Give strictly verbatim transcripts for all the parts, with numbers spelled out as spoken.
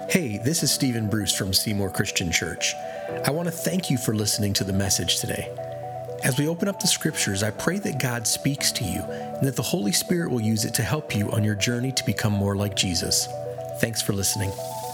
Hey, this is Stephen Bruce from Seymour Christian Church. I want to thank you for listening to the message today. As we open up the scriptures, I pray that God speaks to you and that the Holy Spirit will use it to help you on your journey to become more like Jesus. Thanks for listening.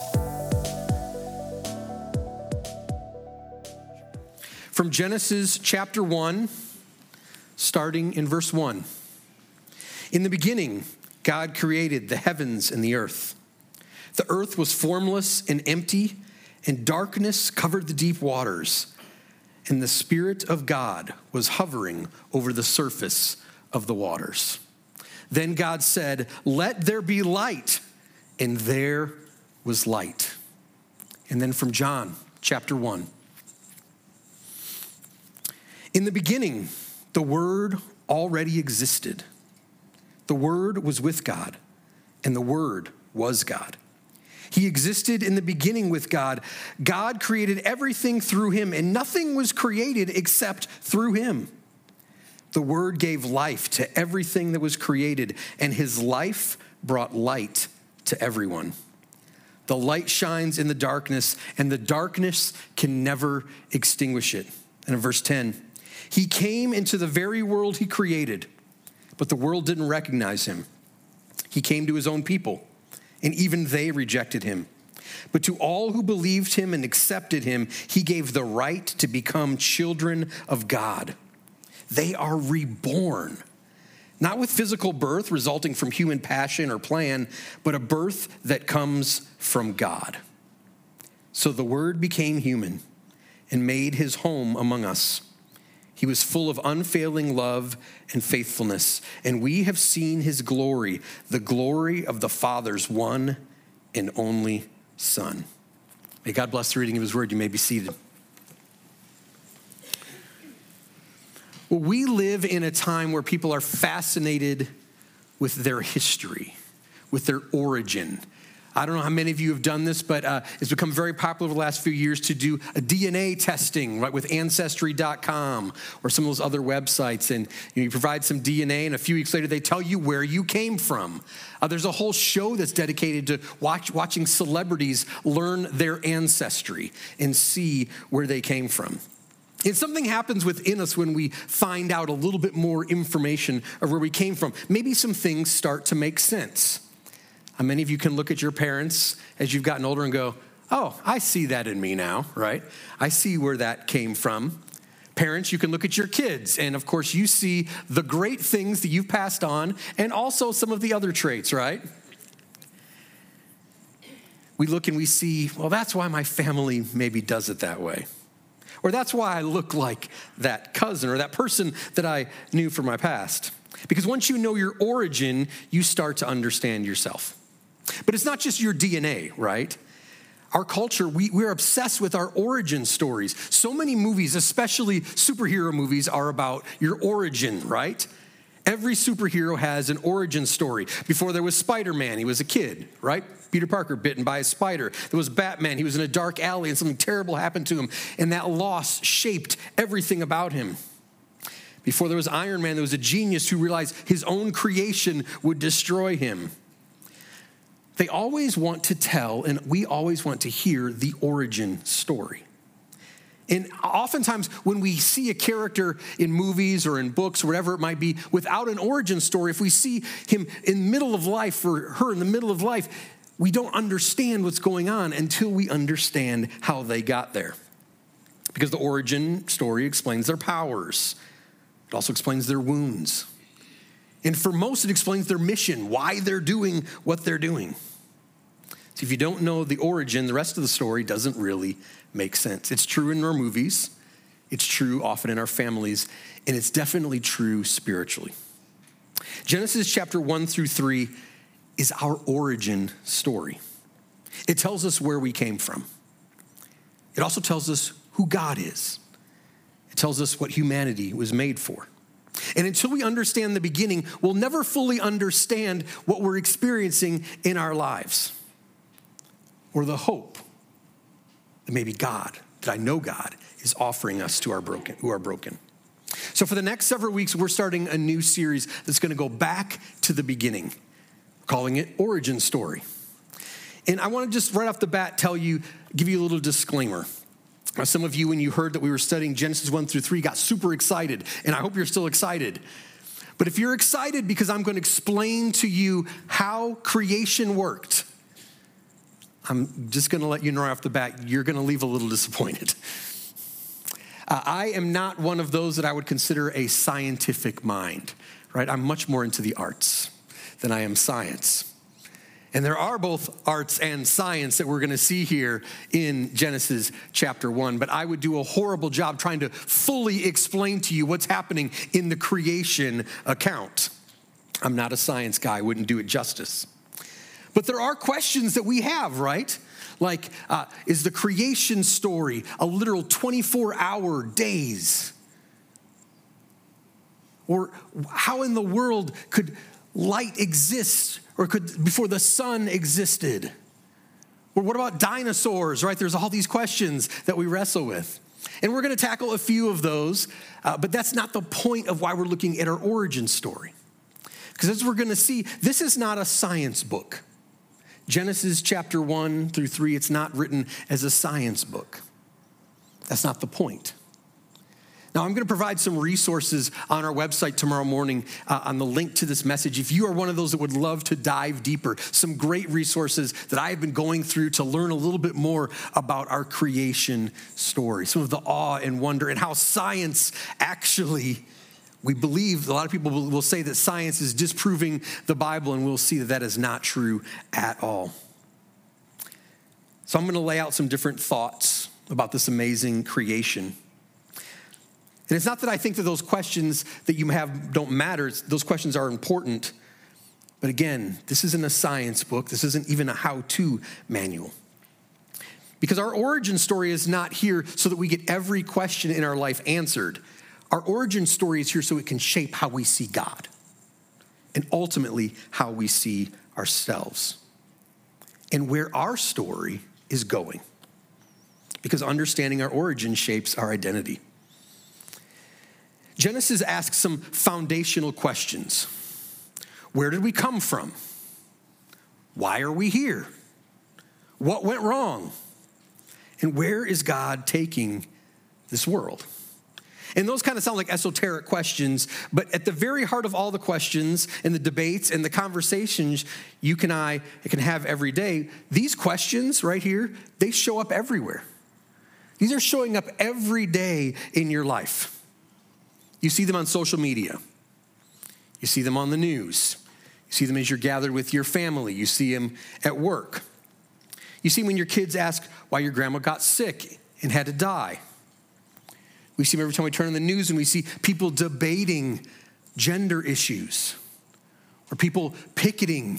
From Genesis chapter one, starting in verse one. In the beginning, God created the heavens and the earth. The earth was formless and empty, and darkness covered the deep waters. And the Spirit of God was hovering over the surface of the waters. Then God said, "Let there be light," and there was light. And then from John chapter one. In the beginning, the Word already existed. The Word was with God, and the Word was God. He existed in the beginning with God. God created everything through him, and nothing was created except through him. The Word gave life to everything that was created, and his life brought light to everyone. The light shines in the darkness, and the darkness can never extinguish it. And in verse ten, he came into the very world he created, but the world didn't recognize him. He came to his own people, and even they rejected him. But to all who believed him and accepted him, he gave the right to become children of God. They are reborn, not with physical birth resulting from human passion or plan, but a birth that comes from God. So the Word became human and made his home among us. He was full of unfailing love and faithfulness, and we have seen his glory, the glory of the Father's one and only Son. May God bless the reading of his word. You may be seated. Well, we live in a time where people are fascinated with their history, with their origin. I don't know how many of you have done this, but uh, it's become very popular over the last few years to do a D N A testing, right, with Ancestry dot com or some of those other websites. And you know, you provide some D N A, and a few weeks later, they tell you where you came from. Uh, there's a whole show that's dedicated to watch, watching celebrities learn their ancestry and see where they came from. And something happens within us when we find out a little bit more information of where we came from. Maybe some things start to make sense. How many of you can look at your parents as you've gotten older and go, oh, I see that in me now, right? I see where that came from. Parents, you can look at your kids, and of course you see the great things that you've passed on and also some of the other traits, right? We look and we see, well, that's why my family maybe does it that way. Or that's why I look like that cousin or that person that I knew from my past. Because once you know your origin, you start to understand yourself. But it's not just your D N A, right? Our culture, we, we're obsessed with our origin stories. So many movies, especially superhero movies, are about your origin, right? Every superhero has an origin story. Before there was Spider-Man, he was a kid, right? Peter Parker bitten by a spider. There was Batman, he was in a dark alley and something terrible happened to him. And that loss shaped everything about him. Before there was Iron Man, there was a genius who realized his own creation would destroy him. They always want to tell, and we always want to hear the origin story. And oftentimes when we see a character in movies or in books or whatever it might be, without an origin story, if we see him in the middle of life or her in the middle of life, we don't understand what's going on until we understand how they got there. Because the origin story explains their powers. It also explains their wounds. And for most, it explains their mission, why they're doing what they're doing. So if you don't know the origin, the rest of the story doesn't really make sense. It's true in our movies. It's true often in our families. And it's definitely true spiritually. Genesis chapter one through three is our origin story. It tells us where we came from. It also tells us who God is. It tells us what humanity was made for. And until we understand the beginning, we'll never fully understand what we're experiencing in our lives. Or the hope that maybe God, that I know God, is offering us to our broken, who are broken. So for the next several weeks, we're starting a new series that's going to go back to the beginning, calling it Origin Story. And I want to just right off the bat tell you, give you a little disclaimer. Now, some of you, when you heard that we were studying Genesis one through three, got super excited, and I hope you're still excited. But if you're excited because I'm going to explain to you how creation worked, I'm just going to let you know right off the bat, you're going to leave a little disappointed. Uh, I am not one of those that I would consider a scientific mind, right? I'm much more into the arts than I am science. And there are both arts and science that we're going to see here in Genesis chapter one. But I would do a horrible job trying to fully explain to you what's happening in the creation account. I'm not a science guy. I wouldn't do it justice. But there are questions that we have, right? Like, uh, is the creation story a literal twenty-four hour days? Or how in the world could light exist, or could before the sun existed? Or what about dinosaurs, right? There's all these questions that we wrestle with. And we're going to tackle a few of those, uh, but that's not the point of why we're looking at our origin story. Because as we're going to see, this is not a science book. Genesis chapter one through three, it's not written as a science book. That's not the point. Now, I'm going to provide some resources on our website tomorrow morning uh, on the link to this message. If you are one of those that would love to dive deeper, some great resources that I have been going through to learn a little bit more about our creation story, some of the awe and wonder and how science actually, we believe, a lot of people will, will say that science is disproving the Bible, and we'll see that that is not true at all. So I'm going to lay out some different thoughts about this amazing creation. And it's not that I think that those questions that you have don't matter. Those questions are important. But again, this isn't a science book. This isn't even a how-to manual. Because our origin story is not here so that we get every question in our life answered. Our origin story is here so it can shape how we see God and ultimately how we see ourselves and where our story is going. Because understanding our origin shapes our identity. Genesis asks some foundational questions. Where did we come from? Why are we here? What went wrong? And where is God taking this world? And those kind of sound like esoteric questions, but at the very heart of all the questions and the debates and the conversations you and I can have every day, these questions right here, they show up everywhere. These are showing up every day in your life. You see them on social media. You see them on the news. You see them as you're gathered with your family. You see them at work. You see when your kids ask why your grandma got sick and had to die. We see them every time we turn on the news and we see people debating gender issues or people picketing,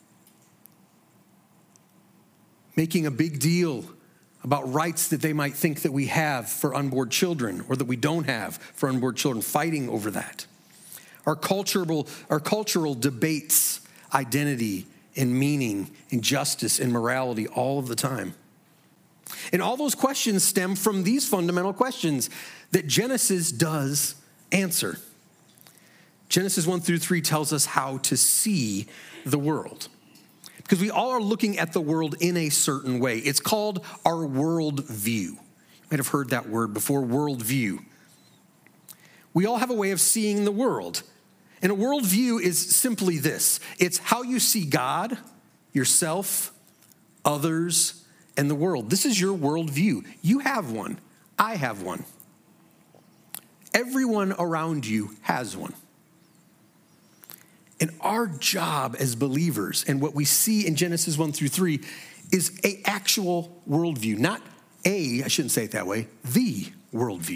making a big deal about rights that they might think that we have for unborn children or that we don't have for unborn children, fighting over that. Our cultural, our cultural debates identity and meaning and justice and morality all of the time. And all those questions stem from these fundamental questions that Genesis does answer. Genesis one through three tells us how to see the world. Because we all are looking at the world in a certain way. It's called our world view. You might have heard that word before, world view. We all have a way of seeing the world. And a world view is simply this. It's how you see God, yourself, others, and the world. This is your world view. You have one. I have one. Everyone around you has one. And our job as believers, and what we see in Genesis one through three, is an actual worldview. Not a, I shouldn't say it that way, the worldview.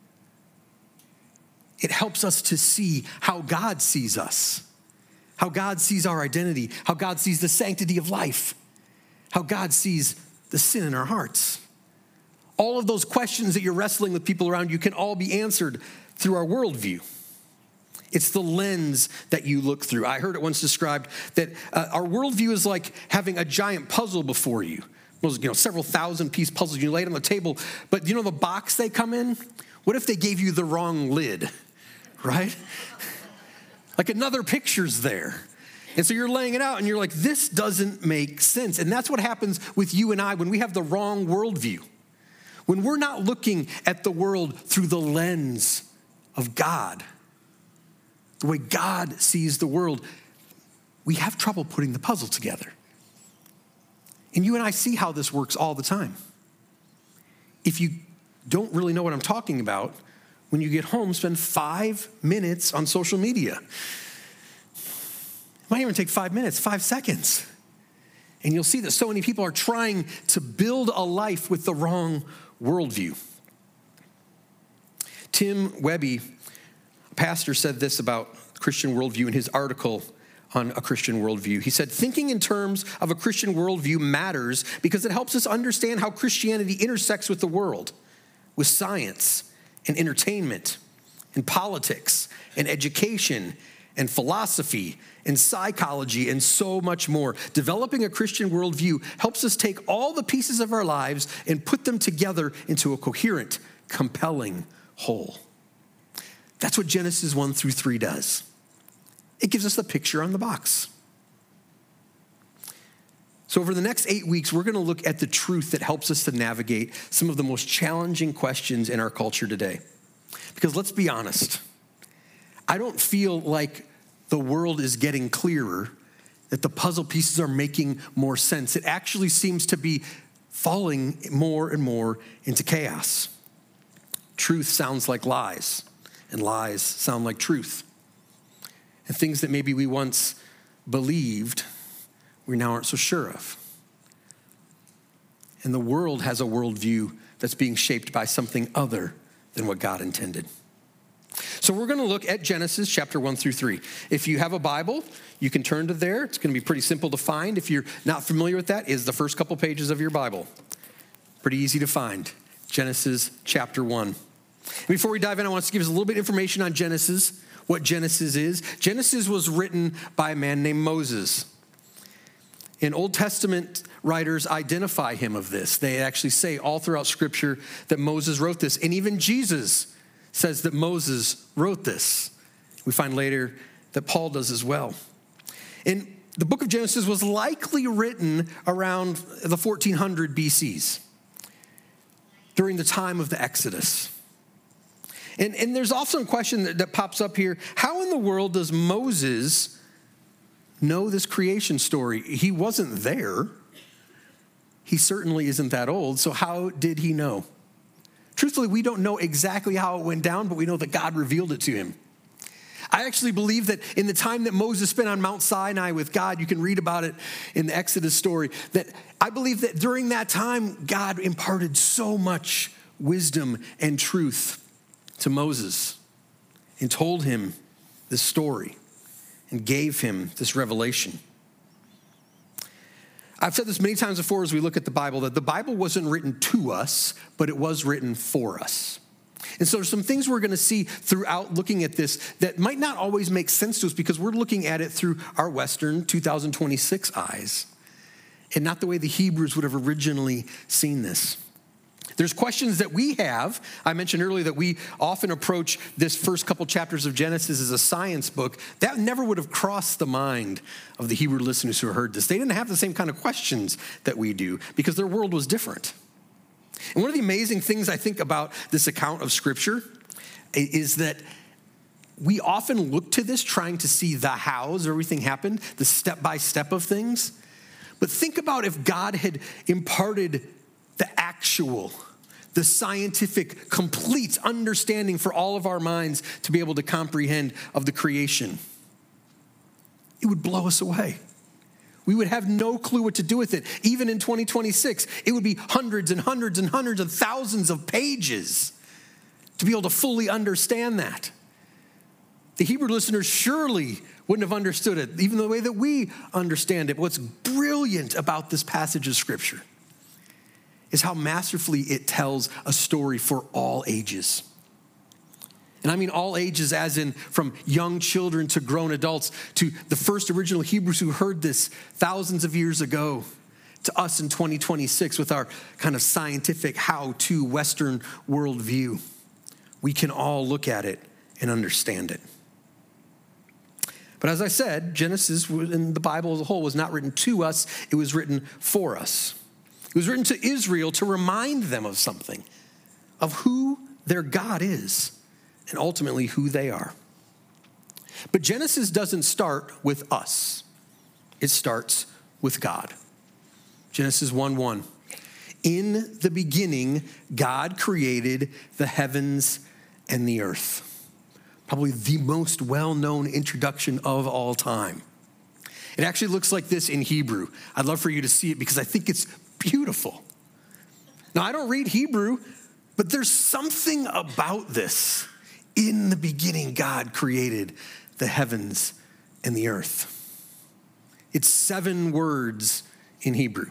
It helps us to see how God sees us, how God sees our identity, how God sees the sanctity of life, how God sees the sin in our hearts. All of those questions that you're wrestling with people around you can all be answered through our worldview. It's the lens that you look through. I heard it once described that uh, our worldview is like having a giant puzzle before you. Those, you know, several thousand piece puzzles. You lay it on the table, but you know the box they come in? What if they gave you the wrong lid, right? Like another picture's there. And so you're laying it out and you're like, this doesn't make sense. And that's what happens with you and I when we have the wrong worldview. When we're not looking at the world through the lens of God, the way God sees the world, we have trouble putting the puzzle together. And you and I see how this works all the time. If you don't really know what I'm talking about, when you get home, spend five minutes on social media. It might even take five minutes, five seconds. And you'll see that so many people are trying to build a life with the wrong worldview. Tim Webby, a pastor, said this about Christian worldview in his article on a Christian worldview. He said, thinking in terms of a Christian worldview matters because it helps us understand how Christianity intersects with the world, with science and entertainment and politics and education and philosophy and psychology and so much more. Developing a Christian worldview helps us take all the pieces of our lives and put them together into a coherent, compelling whole. That's what Genesis one through three does. It gives us the picture on the box. So over the next eight weeks, we're going to look at the truth that helps us to navigate some of the most challenging questions in our culture today. Because let's be honest, I don't feel like the world is getting clearer, that the puzzle pieces are making more sense. It actually seems to be falling more and more into chaos. Truth sounds like lies, and lies sound like truth. And things that maybe we once believed, we now aren't so sure of. And the world has a worldview that's being shaped by something other than what God intended. So we're going to look at Genesis chapter one through three. If you have a Bible, you can turn to there. It's going to be pretty simple to find. If you're not familiar with that, is the first couple pages of your Bible. Pretty easy to find. Genesis chapter one. And before we dive in, I want to give us a little bit of information on Genesis, what Genesis is. Genesis was written by a man named Moses. And Old Testament writers identify him of this. They actually say all throughout Scripture that Moses wrote this. And even Jesus says that Moses wrote this. We find later that Paul does as well. And the book of Genesis was likely written around the fourteen hundred B Cs, during the time of the Exodus. And, and there's also a question that, that pops up here. How in the world does Moses know this creation story? He wasn't there. He certainly isn't that old. So how did he know? Truthfully, we don't know exactly how it went down, but we know that God revealed it to him. I actually believe that in the time that Moses spent on Mount Sinai with God, you can read about it in the Exodus story, that I believe that during that time, God imparted so much wisdom and truth to Moses and told him this story and gave him this revelation. I've said this many times before as we look at the Bible, that the Bible wasn't written to us, but it was written for us. And so there's some things we're going to see throughout looking at this that might not always make sense to us because we're looking at it through our Western two thousand twenty-six eyes and not the way the Hebrews would have originally seen this. There's questions that we have. I mentioned earlier that we often approach this first couple chapters of Genesis as a science book. That never would have crossed the mind of the Hebrew listeners who heard this. They didn't have the same kind of questions that we do because their world was different. And one of the amazing things I think about this account of Scripture is that we often look to this trying to see the hows everything happened, the step-by-step of things. But think about if God had imparted the actual, the scientific, complete understanding for all of our minds to be able to comprehend of the creation. It would blow us away. We would have no clue what to do with it. Even in twenty twenty-six, it would be hundreds and hundreds and hundreds of thousands of pages to be able to fully understand that. The Hebrew listeners surely wouldn't have understood it, even the way that we understand it. But what's brilliant about this passage of Scripture is how masterfully it tells a story for all ages. And I mean all ages as in from young children to grown adults to the first original Hebrews who heard this thousands of years ago to us in twenty twenty-six with our kind of scientific how-to Western worldview. We can all look at it and understand it. But as I said, Genesis in the Bible as a whole was not written to us, it was written for us. It was written to Israel to remind them of something, of who their God is, and ultimately who they are. But Genesis doesn't start with us. It starts with God. Genesis one one. In the beginning, God created the heavens and the earth. Probably the most well-known introduction of all time. It actually looks like this in Hebrew. I'd love for you to see it because I think it's beautiful. Now, I don't read Hebrew, but there's something about this. In the beginning, God created the heavens and the earth. It's seven words in Hebrew.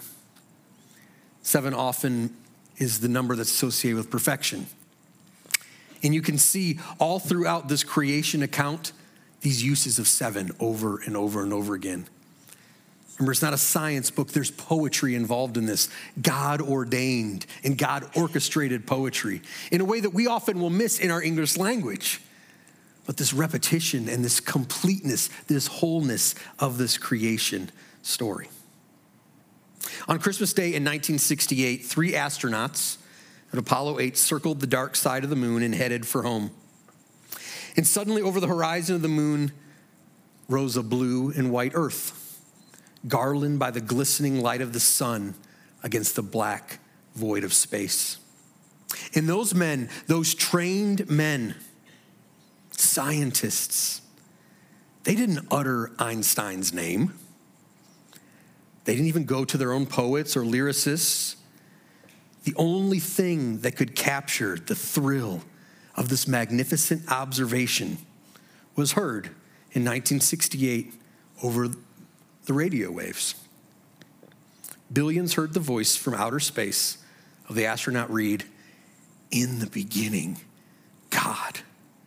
Seven often is the number that's associated with perfection. And you can see all throughout this creation account, these uses of seven over and over and over again. Remember, it's not a science book. There's poetry involved in this. God ordained and God orchestrated poetry in a way that we often will miss in our English language. But this repetition and this completeness, this wholeness of this creation story. On Christmas Day in nineteen sixty-eight, three astronauts at Apollo eight circled the dark side of the moon and headed for home. And suddenly over the horizon of the moon rose a blue and white earth, garlanded by the glistening light of the sun against the black void of space. And those men, those trained men, scientists, they didn't utter Einstein's name. They didn't even go to their own poets or lyricists. The only thing that could capture the thrill of this magnificent observation was heard in nineteen sixty-eight over the radio waves. Billions heard the voice from outer space of the astronaut read, "In the beginning, God."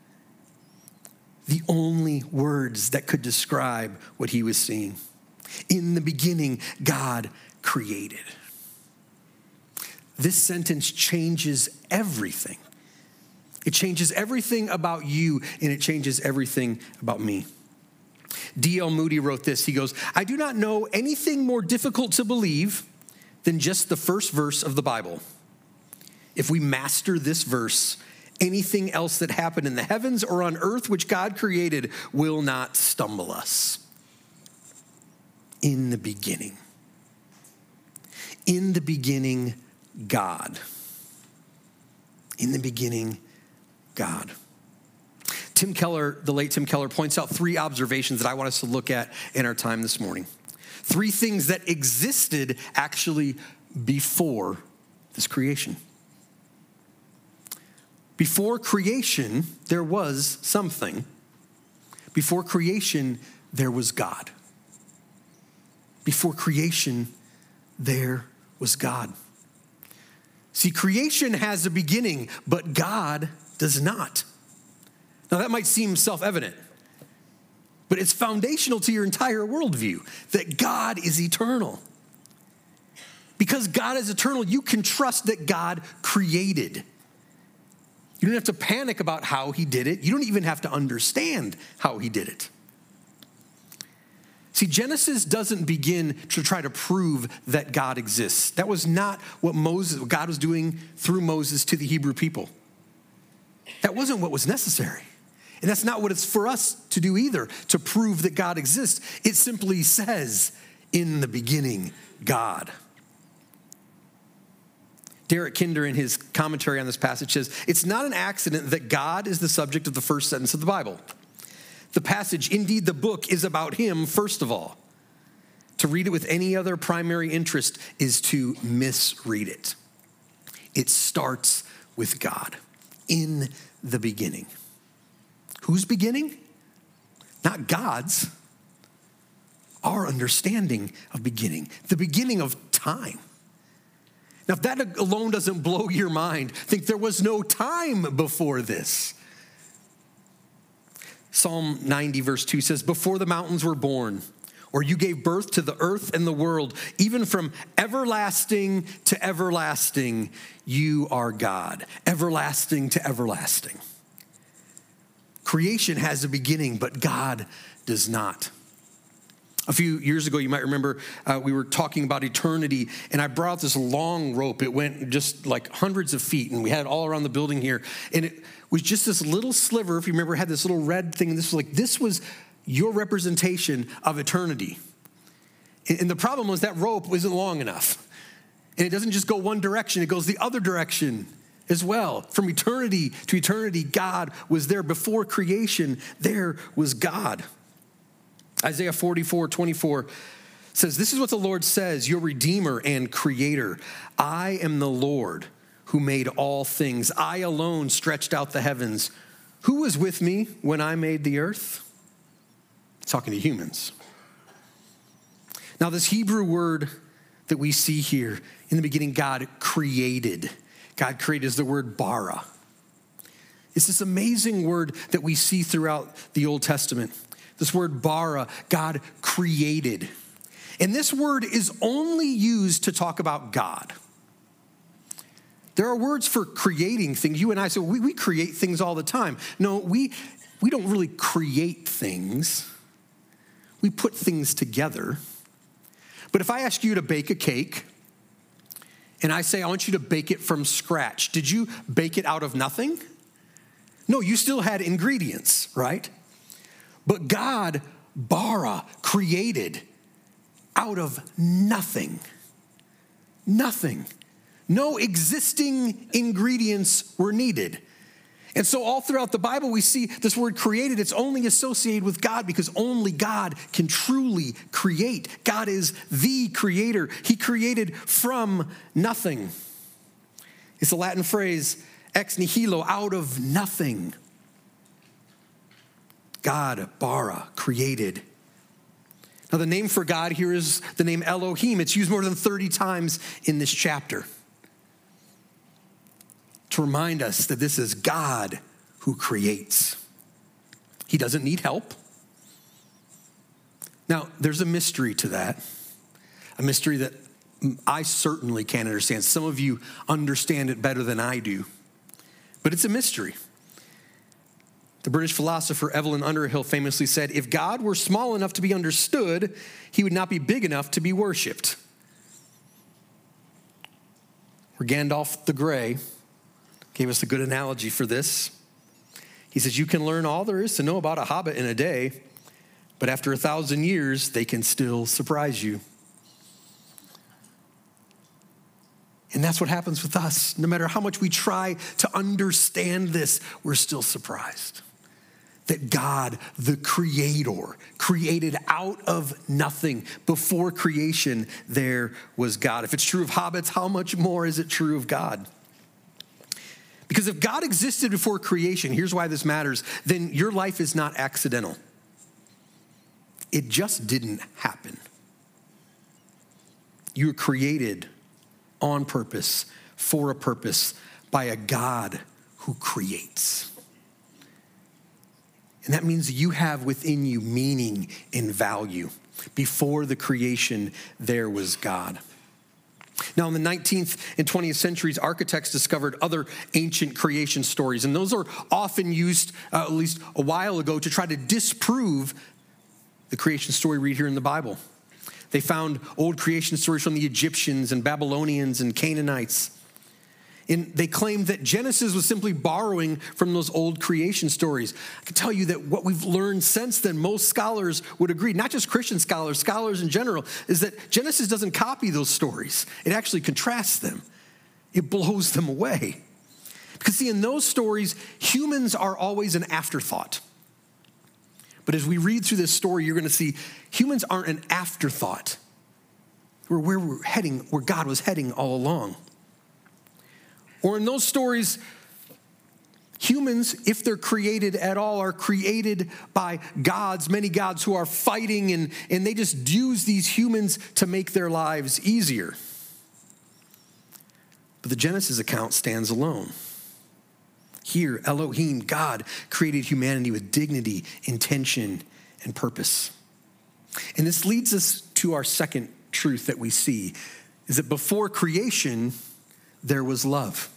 The only words that could describe what he was seeing. In the beginning, God created. This sentence changes everything. It changes everything about you, and it changes everything about me. D L Moody wrote this. He goes, "I do not know anything more difficult to believe than just the first verse of the Bible. If we master this verse, anything else that happened in the heavens or on earth which God created will not stumble us." In the beginning. In the beginning, God. In the beginning, God. Tim Keller, the late Tim Keller, points out three observations that I want us to look at in our time this morning. Three things that existed actually before this creation. Before creation, there was something. Before creation, there was God. Before creation, there was God. See, creation has a beginning, but God does not. Now, that might seem self-evident, but it's foundational to your entire worldview that God is eternal. Because God is eternal, you can trust that God created. You don't have to panic about how he did it. You don't even have to understand how he did it. See, Genesis doesn't begin to try to prove that God exists. That was not what Moses, what God was doing through Moses to the Hebrew people. That wasn't what was necessary. And that's not what it's for us to do either, to prove that God exists. It simply says, in the beginning, God. Derek Kinder, in his commentary on this passage, says, it's not an accident that God is the subject of the first sentence of the Bible. The passage, indeed the book, is about him, first of all. To read it with any other primary interest is to misread it. It starts with God, in the beginning. Whose beginning? Not God's. Our understanding of beginning, the beginning of time. Now, if that alone doesn't blow your mind, think there was no time before this. Psalm ninety, verse two says, before the mountains were born, or you gave birth to the earth and the world, even from everlasting to everlasting, you are God. Everlasting to everlasting. Creation has a beginning, but God does not. A few years ago, you might remember, uh, we were talking about eternity, and I brought this long rope. It went just like hundreds of feet, and we had it all around the building here. And it was just this little sliver, if you remember, it had this little red thing. And this was like, this was your representation of eternity. And, and the problem was that rope wasn't long enough. And it doesn't just go one direction, it goes the other direction as well. From eternity to eternity, God was there. Before creation, there was God. Isaiah forty-four twenty-four says, this is what the Lord says, your Redeemer and Creator. I am the Lord who made all things. I alone stretched out the heavens. Who was with me when I made the earth? Talking to humans. Now, this Hebrew word that we see here, in the beginning, God created. God created is the word bara. It's this amazing word that we see throughout the Old Testament. This word bara, God created. And this word is only used to talk about God. There are words for creating things. You and I say, we, we create things all the time. No, we, we don't really create things. We put things together. But if I ask you to bake a cake, and I say, I want you to bake it from scratch, did you bake it out of nothing? No, you still had ingredients, right? But God, bara, created out of nothing. Nothing. No existing ingredients were needed. And so all throughout the Bible, we see this word created. It's only associated with God because only God can truly create. God is the creator. He created from nothing. It's the Latin phrase, ex nihilo, out of nothing. God, bara, created. Now, the name for God here is the name Elohim. It's used more than thirty times in this chapter to remind us that this is God who creates. He doesn't need help. Now, there's a mystery to that, a mystery that I certainly can't understand. Some of you understand it better than I do, but it's a mystery. The British philosopher Evelyn Underhill famously said, if God were small enough to be understood, he would not be big enough to be worshiped. Or Gandalf the Grey gave us a good analogy for this. He says, you can learn all there is to know about a hobbit in a day, but after a thousand years, they can still surprise you. And that's what happens with us. No matter how much we try to understand this, we're still surprised that God, the creator, created out of nothing. Before creation, there was God. If it's true of hobbits, how much more is it true of God? Because if God existed before creation, here's why this matters, then your life is not accidental. It just didn't happen. You were created on purpose, for a purpose, by a God who creates. And that means you have within you meaning and value. Before the creation, there was God. Now, in the nineteenth and twentieth centuries, architects discovered other ancient creation stories, and those are often used, uh, at least a while ago, to try to disprove the creation story we read here in the Bible. They found old creation stories from the Egyptians and Babylonians and Canaanites. And they claimed that Genesis was simply borrowing from those old creation stories. I can tell you that what we've learned since then, most scholars would agree, not just Christian scholars, scholars in general, is that Genesis doesn't copy those stories. It actually contrasts them. It blows them away. Because see, in those stories, humans are always an afterthought. But as we read through this story, you're going to see humans aren't an afterthought. We're where we're heading, where God was heading all along. Or in those stories, humans, if they're created at all, are created by gods, many gods who are fighting, and, and they just use these humans to make their lives easier. But the Genesis account stands alone. Here, Elohim, God, created humanity with dignity, intention, and purpose. And this leads us to our second truth that we see, is that before creation, there was love.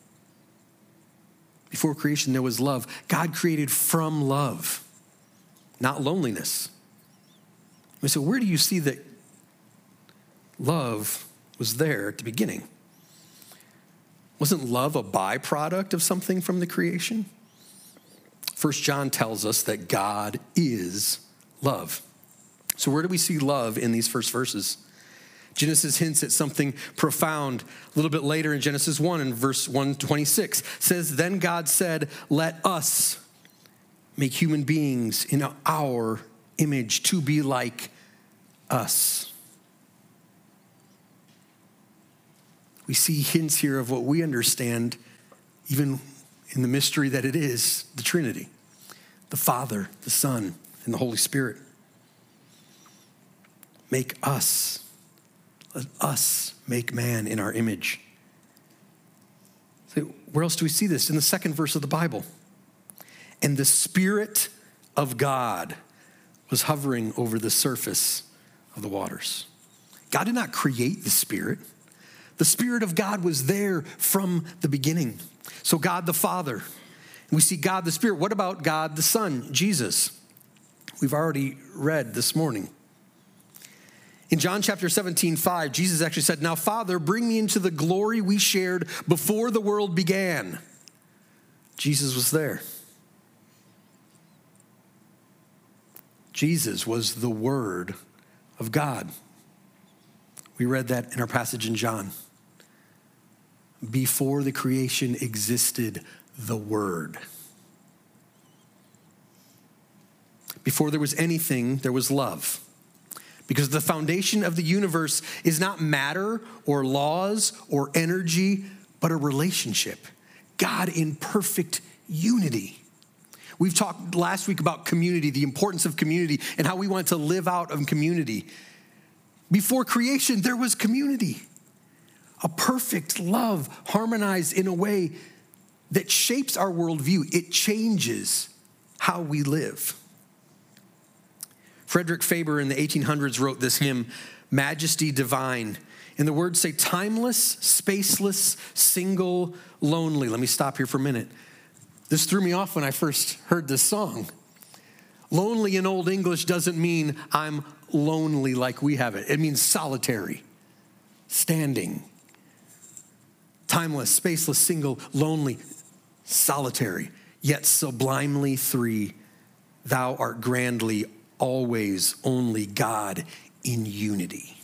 Before creation, there was love. God created from love. not loneliness. And so where do you see that love was there at the beginning? Wasn't love a byproduct of something from the creation? First John tells us that God is love. So where do we see love in these first verses? Genesis hints at something profound. A little bit later in Genesis one, in verse one twenty-six, says, "Then God said, let us make human beings in our image to be like us." We see hints here of what we understand, even in the mystery that it is, the Trinity, the Father, the Son, and the Holy Spirit. Make us, let us make man in our image. So where else do we see this? In the second verse of the Bible. And the Spirit of God was hovering over the surface of the waters. God did not create the Spirit. The Spirit of God was there from the beginning. So God the Father, we see God the Spirit. What about God the Son, Jesus? We've already read this morning. In John chapter seventeen, five, Jesus actually said, "Now, Father, bring me into the glory we shared before the world began." Jesus was there. Jesus was the Word of God. We read that in our passage in John. Before the creation existed the Word. Before there was anything, there was love. Because the foundation of the universe is not matter or laws or energy, but a relationship. God in perfect unity. We've talked last week about community, the importance of community, and how we want to live out of community. Before creation, there was community. A perfect love harmonized in a way that shapes our worldview. It changes how we live. Frederick Faber in the eighteen hundreds wrote this hymn, "Majesty Divine." And the words say, timeless, spaceless, single, lonely. Let me stop here for a minute. This threw me off when I first heard this song. Lonely in Old English doesn't mean I'm lonely like we have it. It means solitary, standing. Timeless, spaceless, single, lonely, solitary, yet sublimely three. Thou art grandly, always, only God in unity.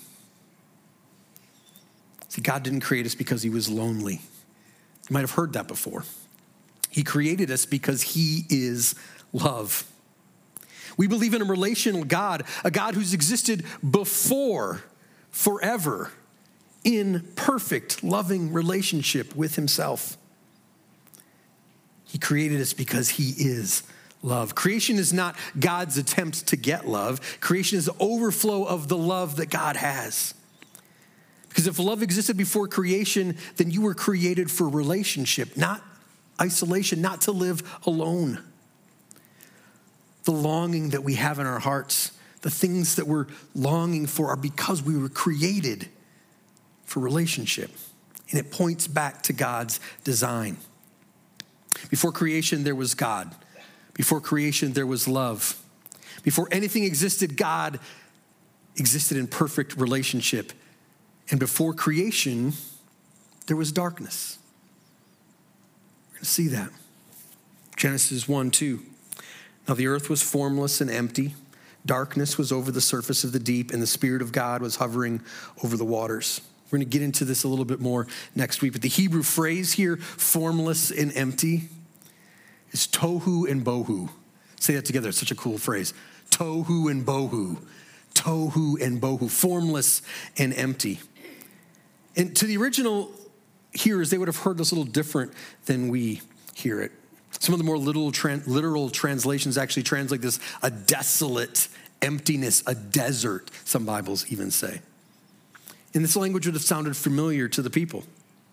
See, God didn't create us because he was lonely. You might have heard that before. He created us because he is love. We believe in a relational God, a God who's existed before, forever, in perfect, loving relationship with himself. He created us because he is love. Creation is not God's attempt to get love. Creation is the overflow of the love that God has. Because if love existed before creation, then you were created for relationship, not isolation, not to live alone. The longing that we have in our hearts, the things that we're longing for are because we were created for relationship. And it points back to God's design. Before creation, there was God. Before creation, there was love. Before anything existed, God existed in perfect relationship. And before creation, there was darkness. We're going to see that. Genesis one, two. Now the earth was formless and empty. Darkness was over the surface of the deep, and the Spirit of God was hovering over the waters. We're going to get into this a little bit more next week. But the Hebrew phrase here, formless and empty, is tohu and bohu. Say that together. It's such a cool phrase. Tohu and bohu. Tohu and bohu. Formless and empty. And to the original hearers, they would have heard this a little different than we hear it. Some of the more literal, literal translations actually translate this a desolate emptiness, a desert, some Bibles even say. And this language would have sounded familiar to the people.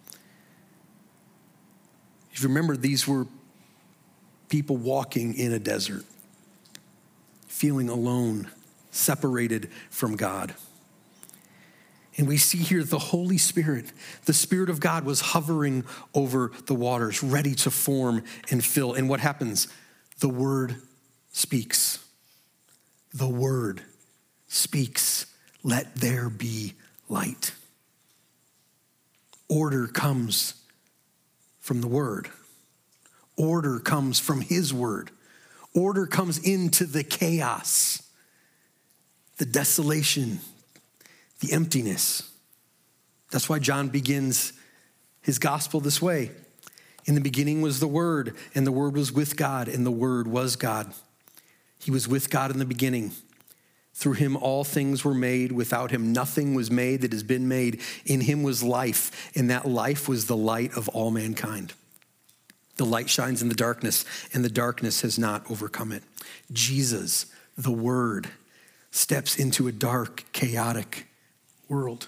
If you remember, these were people walking in a desert, feeling alone, separated from God. And we see here the Holy Spirit, the Spirit of God was hovering over the waters, ready to form and fill. And what happens? The Word speaks. the Word, speaks, "Let there be light." Order comes from the Word. Order comes from His Word. Order comes into the chaos, the desolation, the emptiness. That's why John begins his gospel this way. In the beginning was the Word, and the Word was with God, and the Word was God. He was with God in the beginning. Through him all things were made. Without him nothing was made that has been made. In him was life, and that life was the light of all mankind. The light shines in the darkness, and the darkness has not overcome it. Jesus, the Word, steps into a dark, chaotic world.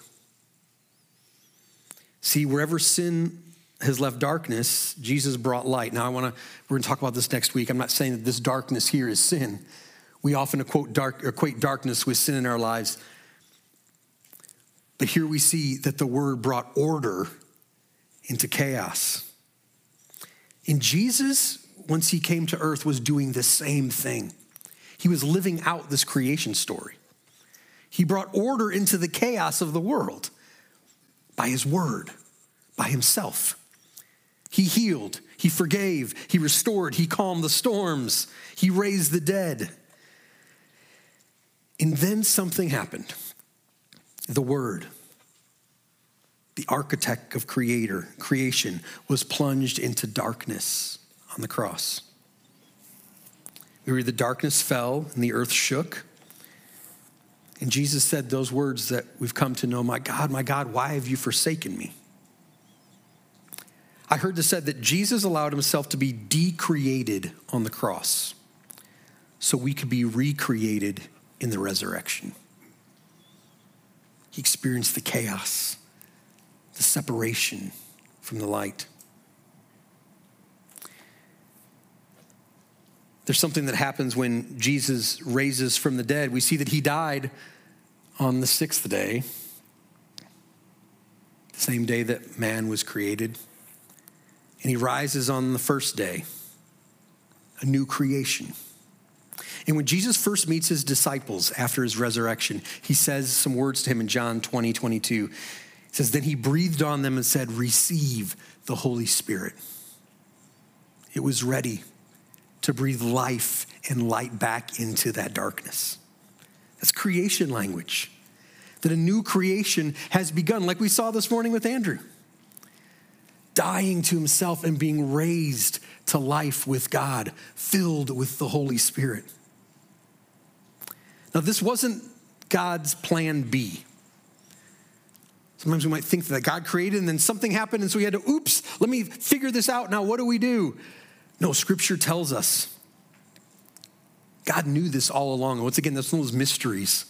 See, wherever sin has left darkness, Jesus brought light. Now, I want to, we're going to talk about this next week. I'm not saying that this darkness here is sin. We often equate, dark, equate darkness with sin in our lives. But here we see that the Word brought order into chaos. And Jesus, once he came to earth, was doing the same thing. He was living out this creation story. He brought order into the chaos of the world by his Word, by himself. He healed, he forgave, he restored, he calmed the storms, he raised the dead. And then something happened. The Word, the architect of creator, creation, was plunged into darkness on the cross. We read the darkness fell and the earth shook. And Jesus said those words that we've come to know, "My God, my God, why have you forsaken me?" I heard this said that Jesus allowed himself to be decreated on the cross so we could be recreated in the resurrection. He experienced the chaos, the separation from the light. There's something that happens when Jesus raises from the dead. We see that he died on the sixth day, the same day that man was created. And he rises on the first day, a new creation. And when Jesus first meets his disciples after his resurrection, he says some words to him in John twenty, twenty-two. He says, "Then he breathed on them and said, 'Receive the Holy Spirit.'" It was ready to breathe life and light back into that darkness. That's creation language. That a new creation has begun, like we saw this morning with Andrew. Dying to himself and being raised to life with God, filled with the Holy Spirit. Now, this wasn't God's plan B. Sometimes we might think that God created and then something happened and so he had to, oops, let me figure this out. Now, what do we do? No, Scripture tells us God knew this all along. And once again, that's one of those mysteries.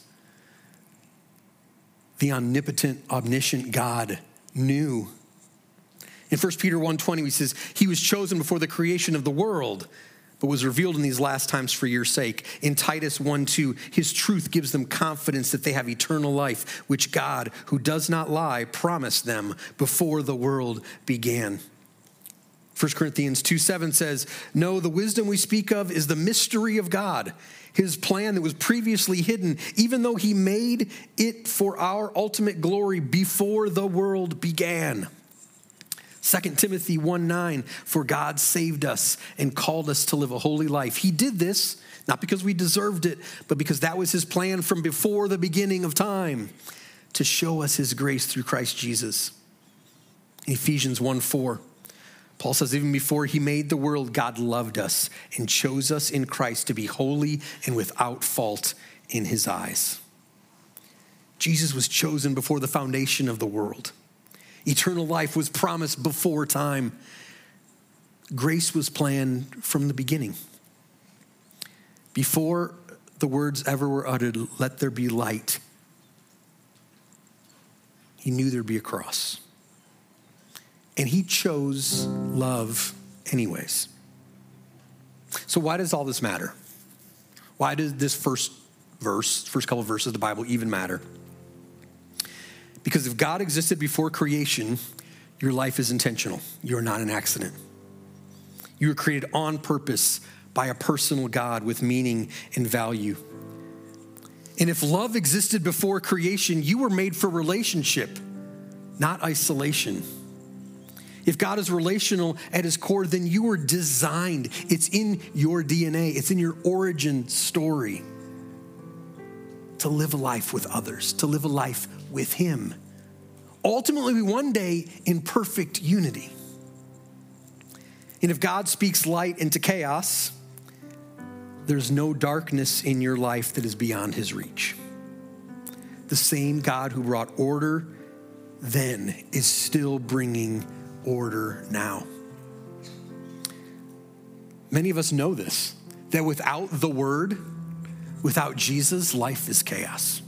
The omnipotent, omniscient God knew. In First Peter one twenty, he says, "He was chosen before the creation of the world, but was revealed in these last times for your sake." In Titus one two, his truth gives them confidence that they have eternal life, which God, who does not lie, promised them before the world began. First Corinthians two seven says, "No, the wisdom we speak of is the mystery of God, his plan that was previously hidden, even though he made it for our ultimate glory before the world began." Second Timothy one nine, "For God saved us and called us to live a holy life." He did this, not because we deserved it, but because that was his plan from before the beginning of time, to show us his grace through Christ Jesus. In Ephesians one four, Paul says, "Even before he made the world, God loved us and chose us in Christ to be holy and without fault in his eyes." Jesus was chosen before the foundation of the world. Eternal life was promised before time. Grace was planned from the beginning. Before the words ever were uttered, "Let there be light," he knew there'd be a cross. And he chose love anyways. So why does all this matter? Why does this first verse, first couple of verses of the Bible even matter? Because if God existed before creation, your life is intentional. You're not an accident. You were created on purpose by a personal God with meaning and value. And if love existed before creation, you were made for relationship, not isolation. If God is relational at his core, then you were designed. It's in your D N A. It's in your origin story to live a life with others, to live a life with him. Ultimately, one day in perfect unity. And if God speaks light into chaos, there's no darkness in your life that is beyond his reach. The same God who brought order then is still bringing order now. Many of us know this, that without the word, without Jesus, life is chaos.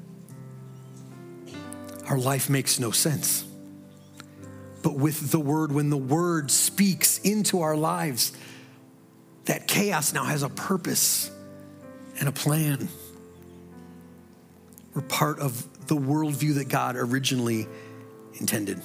Our life makes no sense. But with the word, when the word speaks into our lives, that chaos now has a purpose and a plan. We're part of the worldview that God originally intended.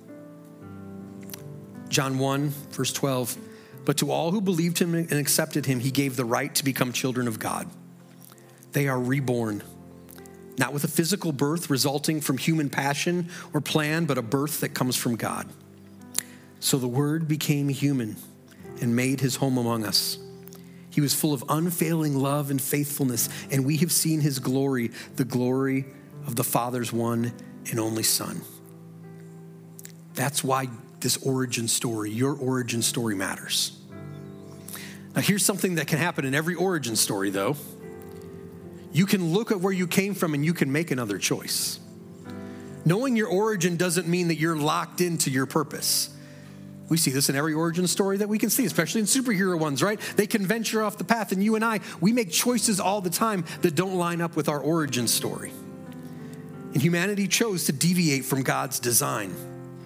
John one, verse twelve, but to all who believed him and accepted him, he gave the right to become children of God. They are reborn, not with a physical birth resulting from human passion or plan, but a birth that comes from God. So the word became human and made his home among us. He was full of unfailing love and faithfulness, and we have seen his glory, the glory of the Father's one and only Son. That's why this origin story, your origin story, matters. Now, here's something that can happen in every origin story, though. You can look at where you came from and you can make another choice. Knowing your origin doesn't mean that you're locked into your purpose. We see this in every origin story that we can see, especially in superhero ones, right? They can venture off the path, and you and I, we make choices all the time that don't line up with our origin story. And humanity chose to deviate from God's design.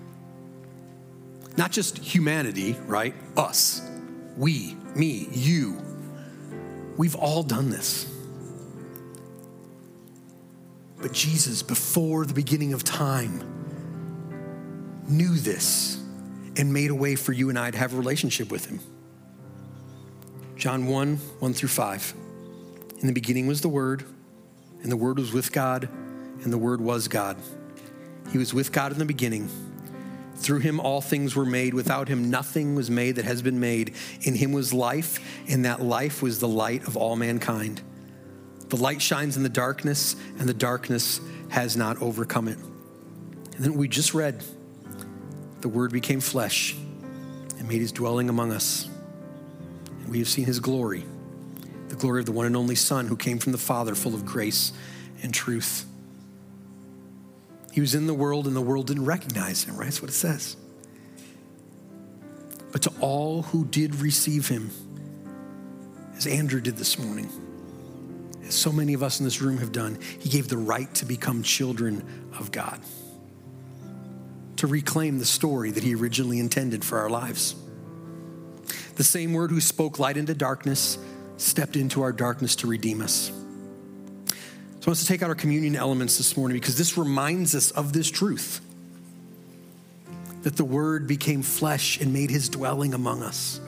Not just humanity, right? Us, we, me, you. We've all done this. But Jesus, before the beginning of time, knew this and made a way for you and I to have a relationship with him. John one, one through five. In the beginning was the Word, and the Word was with God, and the Word was God. He was with God in the beginning. Through him all things were made. Without him nothing was made that has been made. In him was life, and that life was the light of all mankind. The light shines in the darkness, and the darkness has not overcome it. And then we just read, the Word became flesh and made his dwelling among us. And we have seen his glory, the glory of the one and only Son who came from the Father, full of grace and truth. He was in the world, and the world didn't recognize him, right? That's what it says. But to all who did receive him, as Andrew did this morning, as so many of us in this room have done, he gave the right to become children of God, to reclaim the story that he originally intended for our lives. The same Word who spoke light into darkness stepped into our darkness to redeem us. So I want us to take out our communion elements this morning because this reminds us of this truth, that the Word became flesh and made his dwelling among us.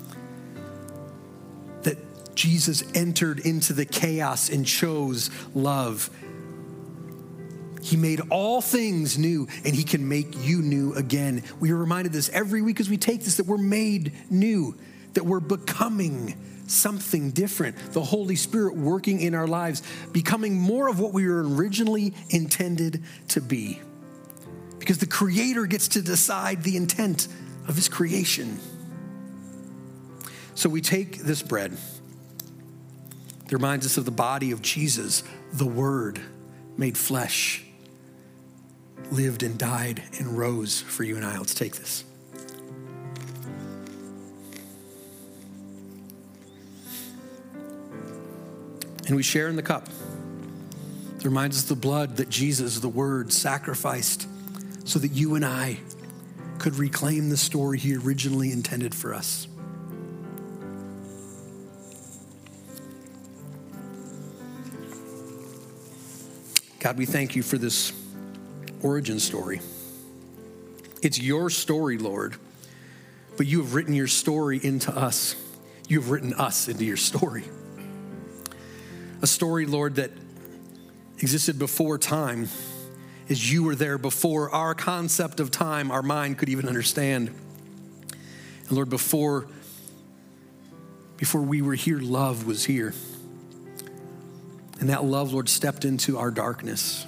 That Jesus entered into the chaos and chose love. He made all things new, and he can make you new again. We are reminded this every week as we take this, that we're made new, that we're becoming something different. The Holy Spirit working in our lives, becoming more of what we were originally intended to be. Because the Creator gets to decide the intent of his creation. So we take this bread. It reminds us of the body of Jesus, the Word made flesh, lived and died and rose for you and I. Let's take this. And we share in the cup. It reminds us of the blood that Jesus, the Word, sacrificed so that you and I could reclaim the story he originally intended for us. God, we thank you for this origin story. It's your story, Lord, but you have written your story into us. You have written us into your story. A story, Lord, that existed before time, as you were there before our concept of time, our mind could even understand. And Lord, before, before we were here, love was here. And that love, Lord, stepped into our darkness.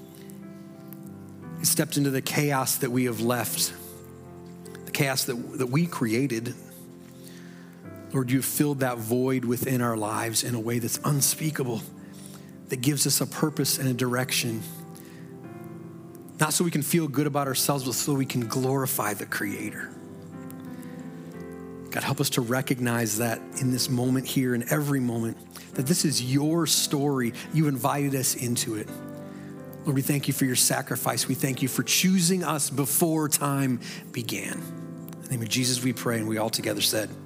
It stepped into the chaos that we have left, the chaos that, that we created. Lord, you've filled that void within our lives in a way that's unspeakable, that gives us a purpose and a direction. Not so we can feel good about ourselves, but so we can glorify the Creator. God, help us to recognize that in this moment here, in every moment, that this is your story. You invited us into it. Lord, we thank you for your sacrifice. We thank you for choosing us before time began. In the name of Jesus we pray, and we all together said,